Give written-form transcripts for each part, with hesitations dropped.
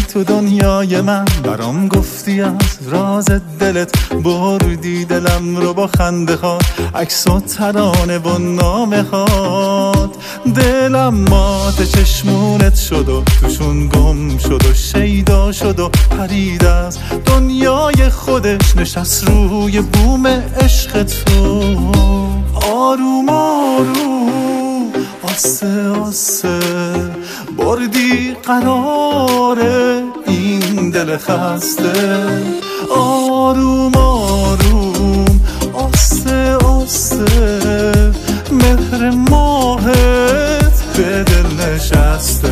تو دنیای من، برام گفتی از راز دلت، بردی دلم رو با خنده ها، عکس و ترانه و نامه هات. دلم مات چشمونت شد و توشون گم شد و شیدا شد و پرید از دنیای خودش، نشست روی بوم عشق تو. آروم آروم آسه آسه بردی قرار این دل خسته. آروم آروم آسه آسه مهر ماهت به دل نشسته.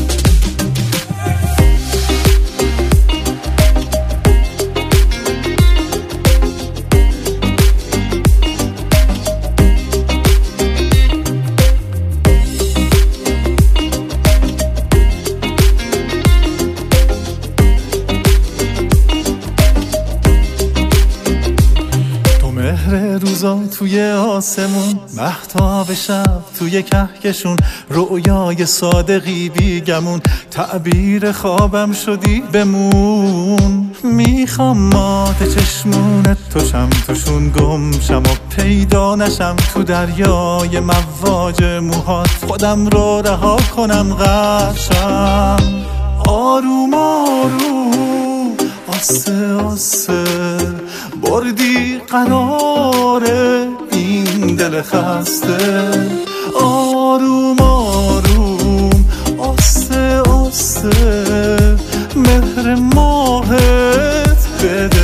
مهر روزا توی آسمون، مهتاب شب توی کهکشون، رؤیای صادقی بیگمون، تعبیر خوابم شدی بمون. میخوام مات چشمونت توشم، توشون گم شم و پیدا نشم، تو دریای مواج موهات خودم رو رها کنم غرق شم. آروم آروم آسه آسه بردی قرار این دل خسته. آروم آروم آسه آسه مهر ماهت به